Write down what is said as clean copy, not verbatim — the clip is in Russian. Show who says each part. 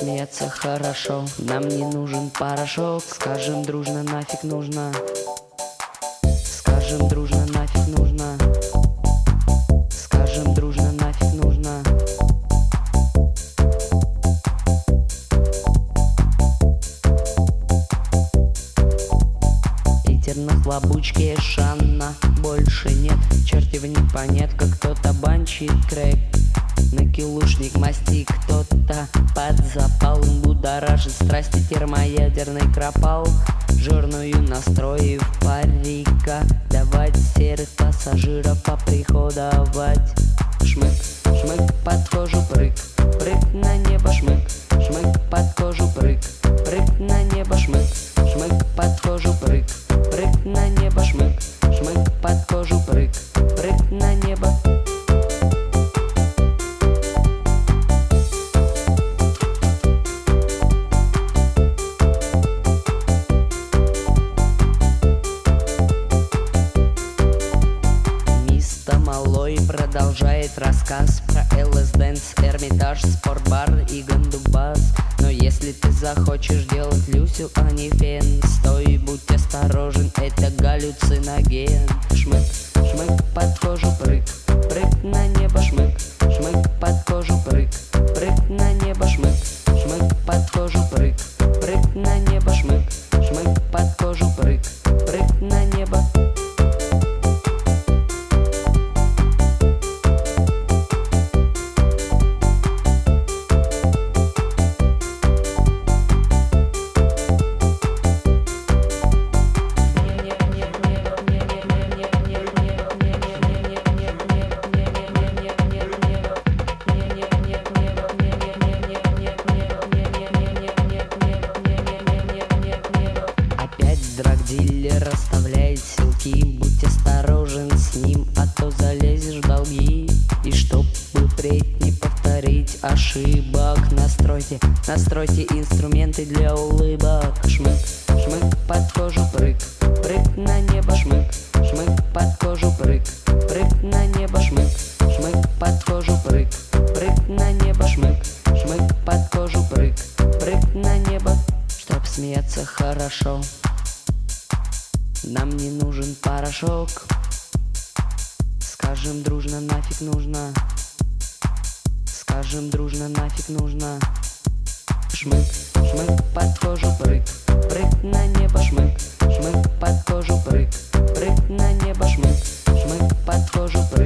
Speaker 1: смеяться хорошо. Нам не нужен порошок. Скажем дружно, нафиг нужно. Скажем дружно, нафиг нужно. Скажем дружно, нафиг нужно. Питер на хлобучке Шанна больше нет. Черти в непонятках, кто-то банчит крэк. Накилушник масти, кто-то под запалом будоражит страсти термоядерный кропал. Жирную настроив парика, давать серых пассажиров поприходовать. Шмык, шмык, под кожу прыг, прыг на небо шмык, шмык, под кожу прыг, прыг на небо шмык, шмык, под кожу прыг, прыг на небо шмык, шмык, под кожу прыг, прыг на небо. Малой продолжает рассказ про ЛС Дэнс, Эрмитаж, спортбар и Гандубас. Но если ты захочешь делать Люсю, а не фен, стой, будь осторожен, это галлюциноген. Шмык, шмык, под кожу прыг, прыг на небо шмык, шмык, под кожу прыг, прыг на небо шмык, шмык, под кожу прыг, прыг на небо шмык, шмык, под кожу прыг, прыг на небо. Драгдилер расставляет силки, будь осторожен с ним, а то залезешь в долги. И чтобы впредь не повторить ошибок, настройте инструменты для улыбок. Шмык, шмык, под кожу прыг, прыг на небо шмык, шмык, под кожу прыг, прыг на небо шмык, шмык, под кожу прыг, прыг на небо шмык, шмык, под кожу прыг, прыг на небо. Чтоб смеяться хорошо, нам не нужен порошок. Скажем дружно, нафиг нужно. Скажем дружно, нафиг нужно. Шмык, шмык, под кожу прыг, прыг на небо шмык, шмык, под кожу прыг, прыг на небо шмык, шмык, под кожу прыг.